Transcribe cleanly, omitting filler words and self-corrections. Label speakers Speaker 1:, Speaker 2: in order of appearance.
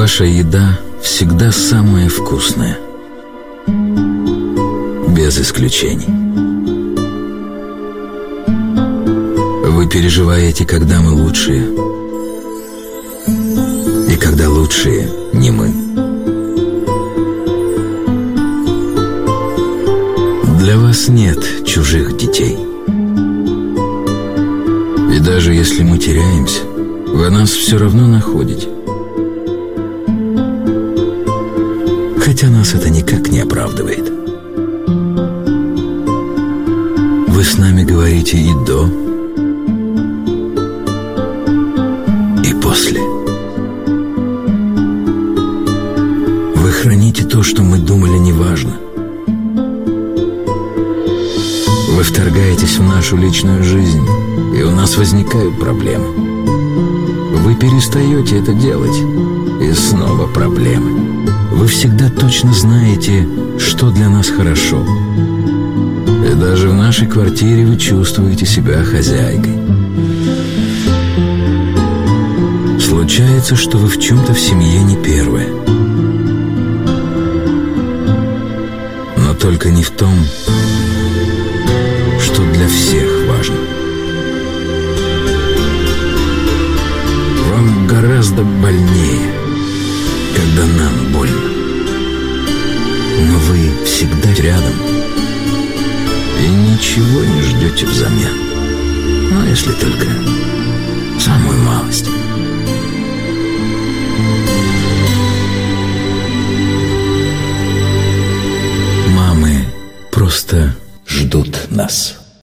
Speaker 1: Ваша еда всегда самая вкусная, без исключений. Вы переживаете, когда мы лучшие, и когда лучшие не мы. Для вас нет чужих детей. И даже если мы теряемся, вы нас все равно находите. Хотя нас это никак не оправдывает. Вы с нами говорите и до, и после. Вы храните то, что мы думали неважно. Вы вторгаетесь в нашу личную жизнь, и у нас возникают проблемы. Вы перестаете это делать, и снова проблемы. Вы всегда точно знаете, что для нас хорошо. И даже в нашей квартире вы чувствуете себя хозяйкой. Случается, что вы в чем-то в семье не первая. Но только не в том, что для всех важно. Вам гораздо больнее, когда нам больно. Но вы всегда рядом и ничего не ждете взамен. Ну, если только самую малость. Мамы просто ждут нас.